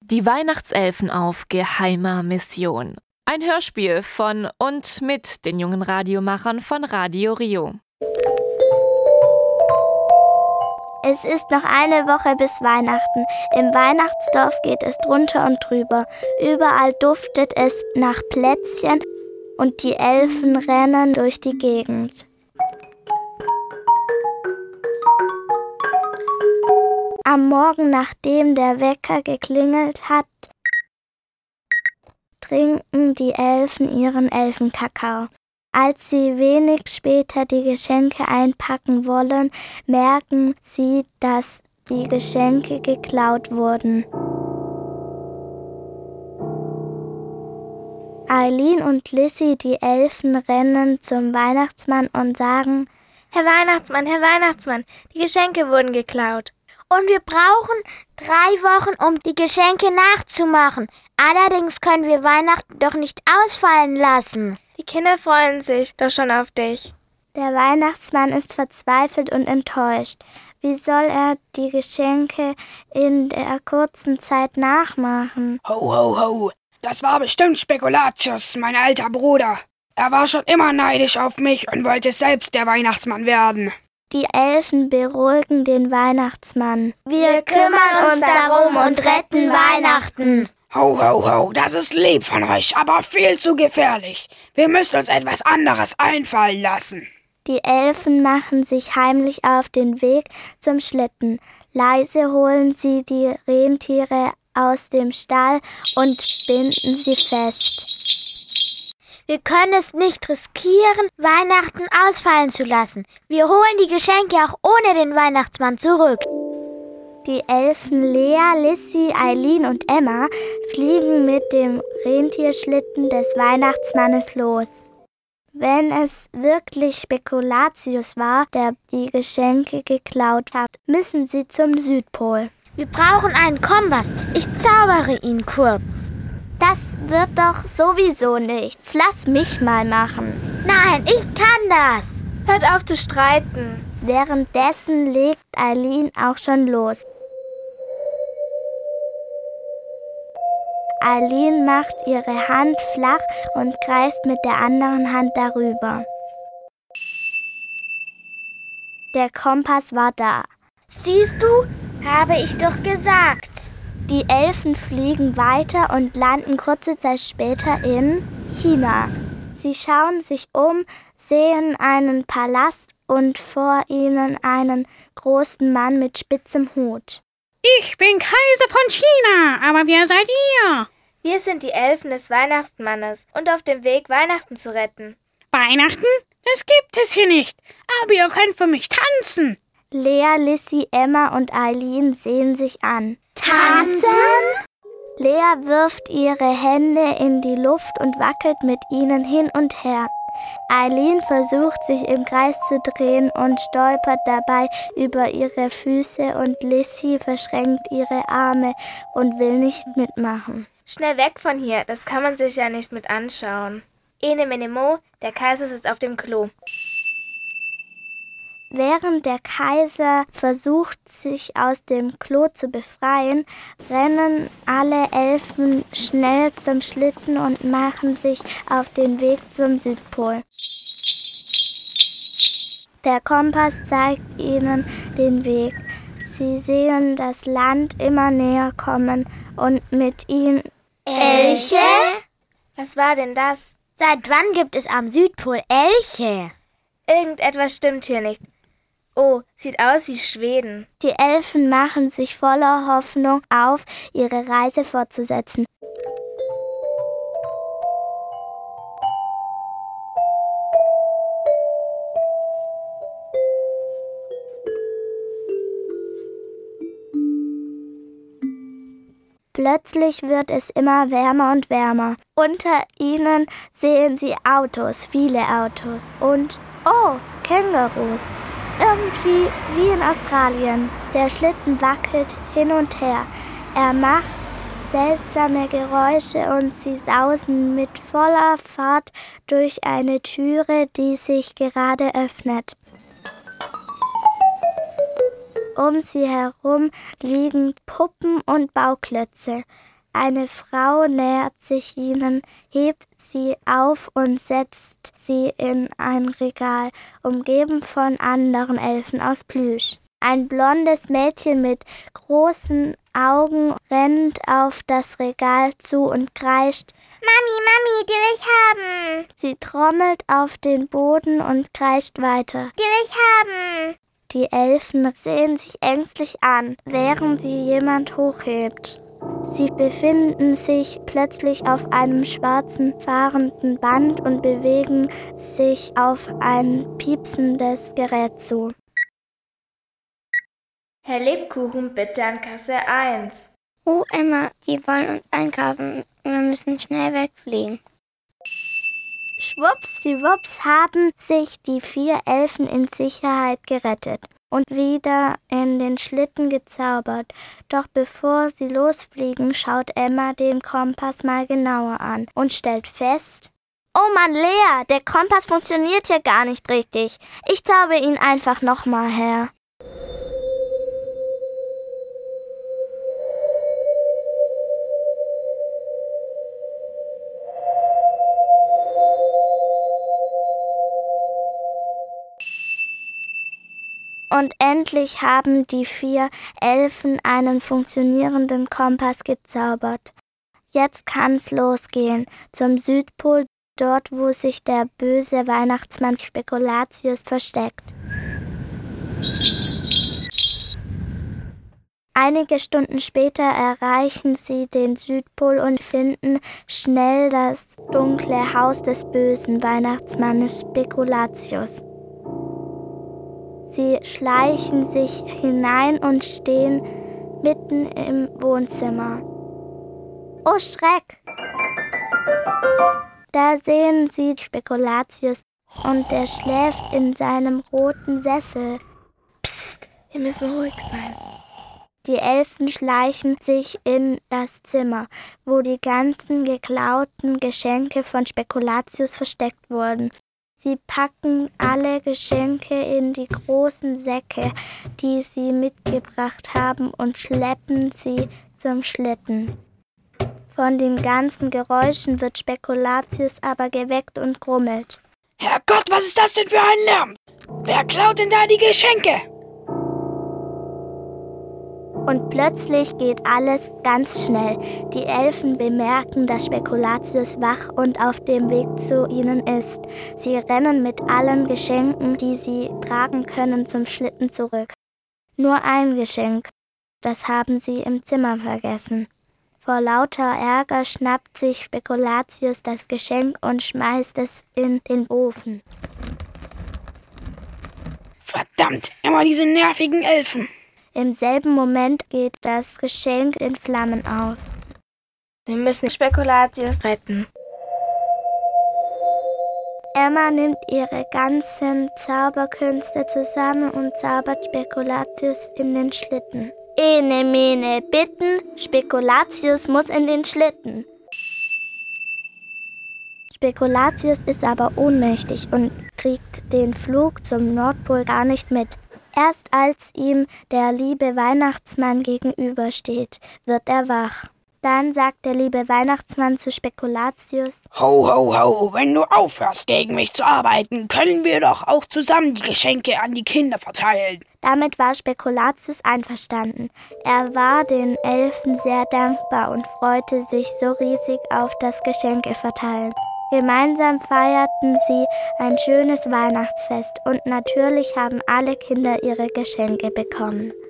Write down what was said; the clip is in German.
Die Weihnachtselfen auf geheimer Mission. Ein Hörspiel von und mit den jungen Radiomachern von Radio Rio. Es ist noch eine Woche bis Weihnachten. Im Weihnachtsdorf geht es drunter und drüber. Überall duftet es nach Plätzchen und die Elfen rennen durch die Gegend. Am Morgen, nachdem der Wecker geklingelt hat, trinken die Elfen ihren Elfenkakao. Als sie wenig später die Geschenke einpacken wollen, merken sie, dass die Geschenke geklaut wurden. Eileen und Lissy, die Elfen, rennen zum Weihnachtsmann und sagen: Herr Weihnachtsmann, die Geschenke wurden geklaut. Und wir brauchen 3 Wochen, um die Geschenke nachzumachen. Allerdings können wir Weihnachten doch nicht ausfallen lassen. Die Kinder freuen sich doch schon auf dich. Der Weihnachtsmann ist verzweifelt und enttäuscht. Wie soll er die Geschenke in der kurzen Zeit nachmachen? Ho, ho, ho. Das war bestimmt Spekulatius, mein alter Bruder. Er war schon immer neidisch auf mich und wollte selbst der Weihnachtsmann werden. Die Elfen beruhigen den Weihnachtsmann. Wir kümmern uns darum und retten Weihnachten. Ho, ho, ho, das ist lieb von euch, aber viel zu gefährlich. Wir müssen uns etwas anderes einfallen lassen. Die Elfen machen sich heimlich auf den Weg zum Schlitten. Leise holen sie die Rentiere aus dem Stall und binden sie fest. Wir können es nicht riskieren, Weihnachten ausfallen zu lassen. Wir holen die Geschenke auch ohne den Weihnachtsmann zurück. Die Elfen Lea, Lissy, Eileen und Emma fliegen mit dem Rentierschlitten des Weihnachtsmannes los. Wenn es wirklich Spekulatius war, der die Geschenke geklaut hat, müssen sie zum Südpol. Wir brauchen einen Kompass. Ich zaubere ihn kurz. Das wird doch sowieso nichts. Lass mich mal machen. Nein, ich kann das. Hört auf zu streiten. Währenddessen legt Eileen auch schon los. Eileen macht ihre Hand flach und kreist mit der anderen Hand darüber. Der Kompass war da. Siehst du? Habe ich doch gesagt. Die Elfen fliegen weiter und landen kurze Zeit später in China. Sie schauen sich um, sehen einen Palast und vor ihnen einen großen Mann mit spitzem Hut. Ich bin Kaiser von China, aber wer seid ihr? Wir sind die Elfen des Weihnachtsmannes und auf dem Weg, Weihnachten zu retten. Weihnachten? Das gibt es hier nicht, aber ihr könnt für mich tanzen. Lea, Lissy, Emma und Eileen sehen sich an. Tanzen? Lea wirft ihre Hände in die Luft und wackelt mit ihnen hin und her. Eileen versucht, sich im Kreis zu drehen und stolpert dabei über ihre Füße und Lissy verschränkt ihre Arme und will nicht mitmachen. Schnell weg von hier, das kann man sich ja nicht mit anschauen. Ene mene mo, der Kaiser sitzt auf dem Klo. Während der Kaiser versucht, sich aus dem Klo zu befreien, rennen alle Elfen schnell zum Schlitten und machen sich auf den Weg zum Südpol. Der Kompass zeigt ihnen den Weg. Sie sehen das Land immer näher kommen und mit ihnen Elche? Was war denn das? Seit wann gibt es am Südpol Elche? Irgendetwas stimmt hier nicht. Oh, sieht aus wie Schweden. Die Elfen machen sich voller Hoffnung auf, ihre Reise fortzusetzen. Plötzlich wird es immer wärmer und wärmer. Unter ihnen sehen sie Autos, viele Autos und, oh, Kängurus. Irgendwie wie in Australien. Der Schlitten wackelt hin und her. Er macht seltsame Geräusche und sie sausen mit voller Fahrt durch eine Türe, die sich gerade öffnet. Um sie herum liegen Puppen und Bauklötze. Eine Frau nähert sich ihnen, hebt sie auf und setzt sie in ein Regal, umgeben von anderen Elfen aus Plüsch. Ein blondes Mädchen mit großen Augen rennt auf das Regal zu und kreischt: Mami, die will ich haben. Sie trommelt auf den Boden und kreischt weiter: Die will ich haben. Die Elfen sehen sich ängstlich an, während sie jemand hochhebt. Sie befinden sich plötzlich auf einem schwarzen fahrenden Band und bewegen sich auf ein piepsendes Gerät zu. Herr Lebkuchen, bitte an Kasse 1. Oh, Emma, die wollen uns einkaufen. Wir müssen schnell wegfliegen. Schwuppsdiwupps haben sich die 4 Elfen in Sicherheit gerettet und wieder in den Schlitten gezaubert. Doch bevor sie losfliegen, schaut Emma den Kompass mal genauer an und stellt fest: Oh Mann, Lea, der Kompass funktioniert ja gar nicht richtig. Ich zauber ihn einfach nochmal her. Und endlich haben die 4 Elfen einen funktionierenden Kompass gezaubert. Jetzt kann's losgehen, zum Südpol, dort wo sich der böse Weihnachtsmann Spekulatius versteckt. Einige Stunden später erreichen sie den Südpol und finden schnell das dunkle Haus des bösen Weihnachtsmannes Spekulatius. Sie schleichen sich hinein und stehen mitten im Wohnzimmer. Oh Schreck! Da sehen sie Spekulatius und der schläft in seinem roten Sessel. Psst, wir müssen ruhig sein. Die Elfen schleichen sich in das Zimmer, wo die ganzen geklauten Geschenke von Spekulatius versteckt wurden. Sie packen alle Geschenke in die großen Säcke, die sie mitgebracht haben, und schleppen sie zum Schlitten. Von den ganzen Geräuschen wird Spekulatius aber geweckt und grummelt. Herrgott, was ist das denn für ein Lärm? Wer klaut denn da die Geschenke? Und plötzlich geht alles ganz schnell. Die Elfen bemerken, dass Spekulatius wach und auf dem Weg zu ihnen ist. Sie rennen mit allen Geschenken, die sie tragen können, zum Schlitten zurück. Nur ein Geschenk, das haben sie im Zimmer vergessen. Vor lauter Ärger schnappt sich Spekulatius das Geschenk und schmeißt es in den Ofen. Verdammt, immer diese nervigen Elfen. Im selben Moment geht das Geschenk in Flammen auf. Wir müssen Spekulatius retten. Emma nimmt ihre ganzen Zauberkünste zusammen und zaubert Spekulatius in den Schlitten. Ene, mene, bitten, Spekulatius muss in den Schlitten. Spekulatius ist aber ohnmächtig und kriegt den Flug zum Nordpol gar nicht mit. Erst als ihm der liebe Weihnachtsmann gegenübersteht, wird er wach. Dann sagt der liebe Weihnachtsmann zu Spekulatius: Ho, ho, ho, wenn du aufhörst, gegen mich zu arbeiten, können wir doch auch zusammen die Geschenke an die Kinder verteilen. Damit war Spekulatius einverstanden. Er war den Elfen sehr dankbar und freute sich so riesig auf das Geschenkeverteilen. Gemeinsam feierten sie ein schönes Weihnachtsfest und natürlich haben alle Kinder ihre Geschenke bekommen.